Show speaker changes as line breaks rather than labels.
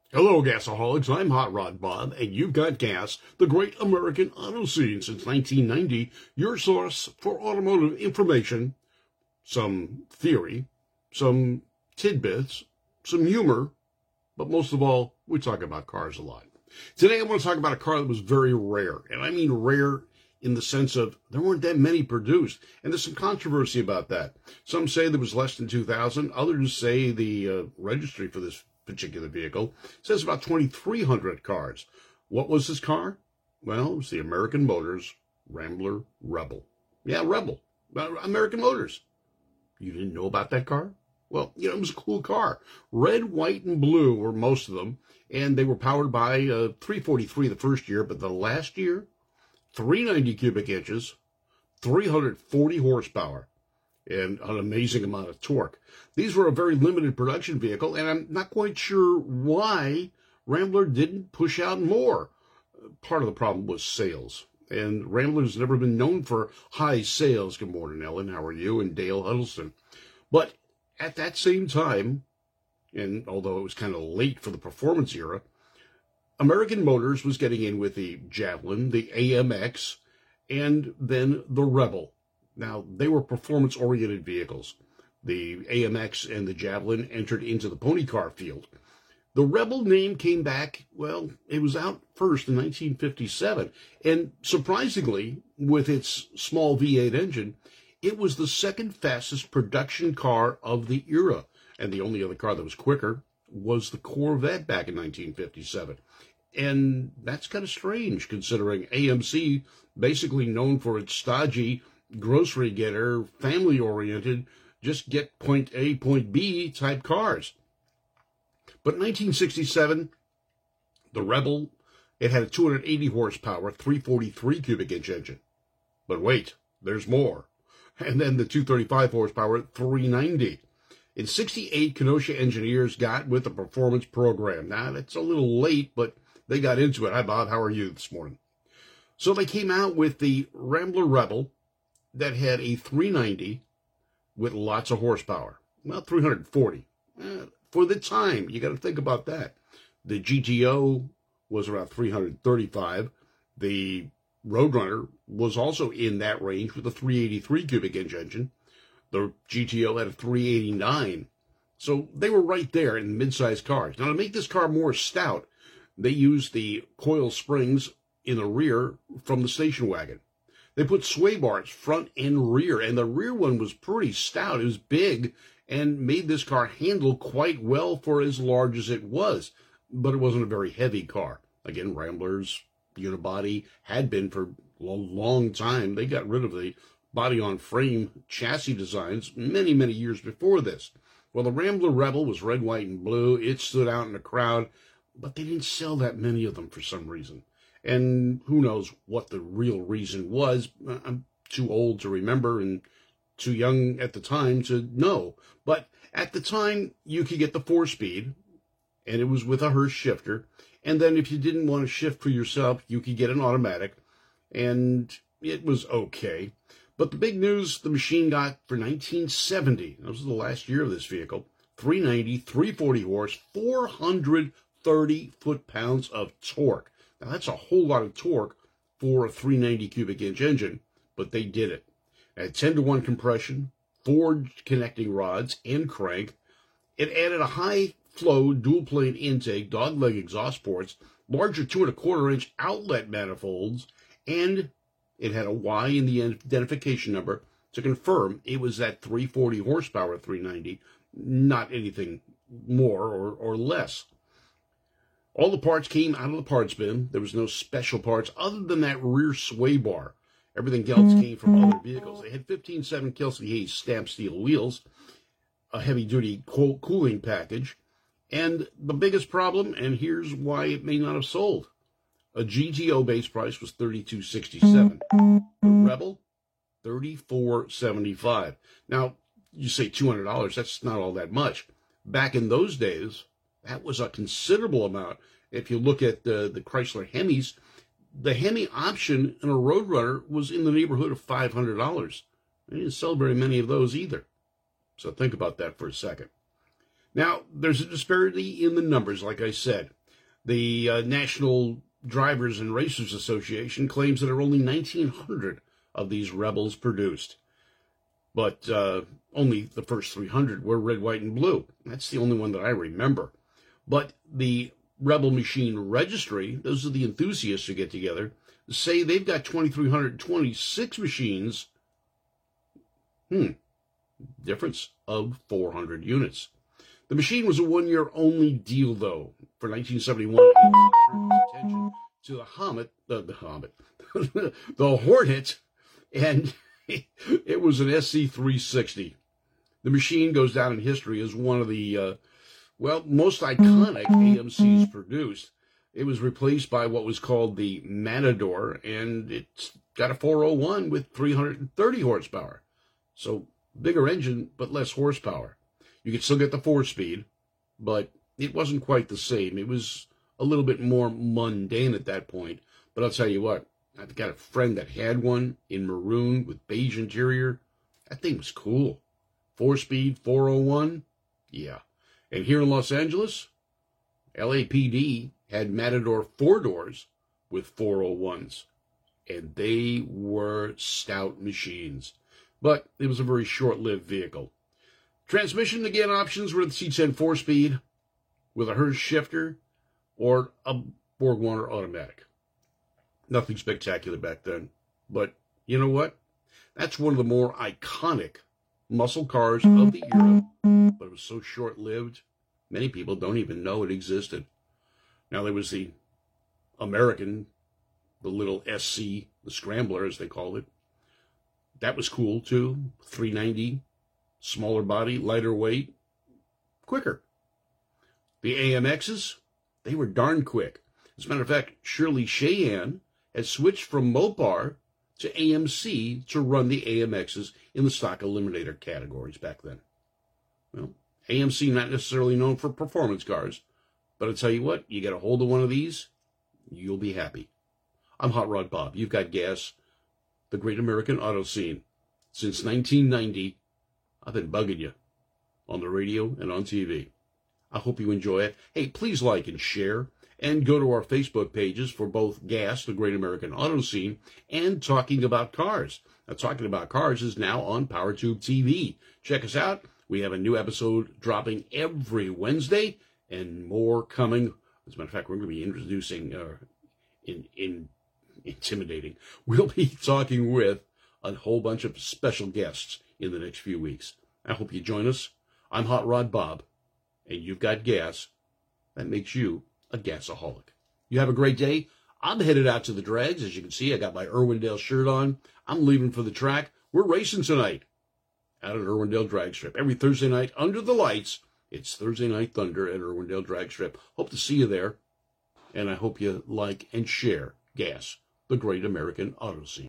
Hello, gasaholics. I'm Hot Rod Bob, and you've got gas, the great American auto scene since 1990, your source for automotive information, some theory, some tidbits, some humor, but most of all, we talk about cars a lot. Today, I want to talk about a car that was very rare, and I mean rare in the sense of there weren't that many produced, and there's some controversy about that. Some say there was less than 2,000. Others say the registry for this particular vehicle says about 2,300 cars. What was this car? Well, it was the American Motors Rambler Rebel. Yeah, Rebel. American Motors. You didn't know about that car? Well, it was a cool car. Red, white, and blue were most of them, and they were powered by 343 the first year, but the last year, 390 cubic inches, 340 horsepower, and an amazing amount of torque. These were a very limited production vehicle, and I'm not quite sure why Rambler didn't push out more. Part of the problem was sales, and Rambler's never been known for high sales. Good morning, Ellen. How are you? And Dale Huddleston. But at that same time, and although it was kind of late for the performance era, American Motors was getting in with the Javelin, the AMX, and then the Rebel. Now, they were performance-oriented vehicles. The AMX and the Javelin entered into the pony car field. The Rebel name came back, well, it was out first in 1957. And surprisingly, with its small V8 engine, it was the second fastest production car of the era. And the only other car that was quicker was the Corvette back in 1957. And that's kind of strange, considering AMC, basically known for its stodgy, grocery getter, family-oriented, just get point A, point B type cars. But in 1967, the Rebel, it had a 280 horsepower, 343 cubic inch engine. But wait, there's more. And then the 235 horsepower, 390. In 68, Kenosha engineers got with the performance program. Now, that's a little late, but they got into it. Hi, Bob. How are you this morning? So they came out with the Rambler Rebel that had a 390 with lots of horsepower. Well, 340. For the time, you got to think about that. The GTO was around 335. The Roadrunner was also in that range with a 383 cubic inch engine. The GTO had a 389. So they were right there in the midsize cars. Now, to make this car more stout, they used the coil springs in the rear from the station wagon. They put sway bars front and rear, and the rear one was pretty stout. It was big and made this car handle quite well for as large as it was, but it wasn't a very heavy car. Again, Rambler's unibody had been for a long time. They got rid of the body-on-frame chassis designs many, many years before this. Well, the Rambler Rebel was red, white, and blue. It stood out in the crowd, but they didn't sell that many of them for some reason. And who knows what the real reason was. I'm too old to remember and too young at the time to know. But at the time, you could get the 4-speed, and it was with a Hurst shifter. And then if you didn't want to shift for yourself, you could get an automatic, and it was okay. But the big news the machine got for 1970, that was the last year of this vehicle, 390, 340 horse, 430 foot-pounds of torque. Now, that's a whole lot of torque for a 390 cubic inch engine, but they did it. At 10-to-1 compression, 4 connecting rods, and crank. It added a high-flow dual-plane intake, dogleg exhaust ports, larger 2¼ inch outlet manifolds, and it had a Y in the identification number to confirm it was that 340 horsepower 390, not anything more or less. All the parts came out of the parts bin. There was no special parts other than that rear sway bar. Everything else came from other vehicles. They had 15.7 Kelsey Hayes stamped steel wheels, a heavy-duty cooling package, and the biggest problem, and here's why it may not have sold. A GTO base price was $32.67. The Rebel, $34.75. Now, you say $200, that's not all that much. Back in those days, that was a considerable amount. If you look at the Chrysler Hemis, the Hemi option in a Roadrunner was in the neighborhood of $500. They didn't sell very many of those either. So think about that for a second. Now, there's a disparity in the numbers, like I said. The National Drivers and Racers Association claims that there are only 1,900 of these Rebels produced. But only the first 300 were red, white, and blue. That's the only one that I remember. But the Rebel Machine Registry, those are the enthusiasts who get together, say they've got 2,326 machines. Difference of 400 units. The machine was a one-year-only deal, though. For 1971, AMC turned its attention to the Hornet, and it was an SC360. The machine goes down in history as one of the, most iconic AMCs produced. It was replaced by what was called the Matador, and it's got a 401 with 330 horsepower. So, bigger engine, but less horsepower. You could still get the 4-speed, but it wasn't quite the same. It was a little bit more mundane at that point. But I'll tell you what, I've got a friend that had one in maroon with beige interior. That thing was cool. 4-speed, 401, yeah. And here in Los Angeles, LAPD had Matador 4-doors with 401s. And they were stout machines. But it was a very short-lived vehicle. Transmission, again, options were the C10 4-speed with a Hurst shifter or a BorgWarner automatic. Nothing spectacular back then. But you know what? That's one of the more iconic muscle cars of the era. But it was so short-lived, many people don't even know it existed. Now, there was the American, the little SC, the Scrambler, as they called it. That was cool, too. 390. Smaller body, lighter weight, quicker. The AMXs, they were darn quick. As a matter of fact, Shirley Cheyenne had switched from Mopar to AMC to run the AMXs in the stock eliminator categories back then. Well, AMC not necessarily known for performance cars, but I'll tell you what, you get a hold of one of these, you'll be happy. I'm Hot Rod Bob. You've got gas. The great American auto scene. Since 1990, I've been bugging you on the radio and on TV. I hope you enjoy it. Hey, please like and share, and go to our Facebook pages for both Gas, the Great American Auto Scene, and Talking About Cars. Now, Talking About Cars is now on PowerTube TV. Check us out. We have a new episode dropping every Wednesday, and more coming. As a matter of fact, we're going to be introducing, intimidating. We'll be talking with a whole bunch of special guests in the next few weeks. I hope you join us. I'm Hot Rod Bob, and you've got gas. That makes you a gasaholic. You have a great day. I'm headed out to the drags. As you can see, I got my Irwindale shirt on. I'm leaving for the track. We're racing tonight out at Irwindale Drag Strip. Every Thursday night under the lights, it's Thursday Night Thunder at Irwindale Drag Strip. Hope to see you there, and I hope you like and share Gas, the Great American Auto Scene.